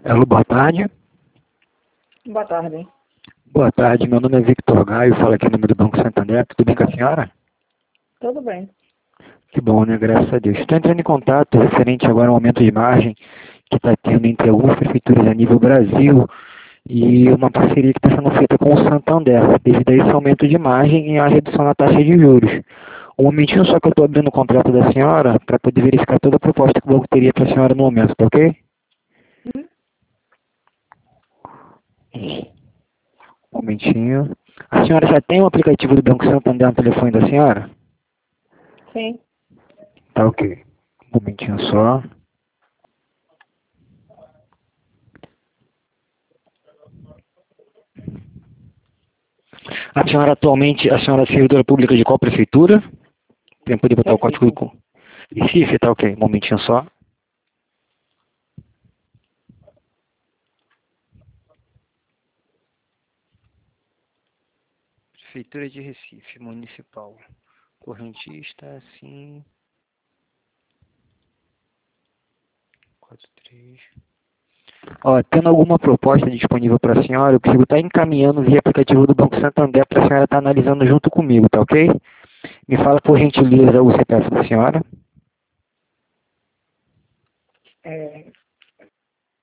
Alô, boa tarde. Boa tarde. Boa tarde, meu nome é Victor Gaio, falo aqui no nome do Banco Santander. Tudo bem com a senhora? Tudo bem. Que bom, né? Graças a Deus. Estou entrando em contato referente agora ao aumento de margem que está tendo entre algumas prefeituras a nível Brasil e uma parceria que está sendo feita com o Santander, devido a esse aumento de margem e a redução na taxa de juros. Um momentinho só que eu estou abrindo o contrato da senhora para poder verificar toda a proposta que o banco teria para a senhora no momento, tá ok? Um momentinho. A senhora já tem o aplicativo do Banco Santander no telefone da senhora? Sim. Tá ok. Um momentinho só. A senhora atualmente, a senhora é servidora pública de qual prefeitura? Tem poder botar o código Recife. com Recife, tá ok. Um momentinho só. Prefeitura de Recife, municipal. Correntista, sim. 43. Ó, tendo alguma proposta disponível para a senhora, eu consigo estar encaminhando via aplicativo do Banco Santander para a senhora estar analisando junto comigo, tá ok? Me fala por gentileza o CPF da senhora.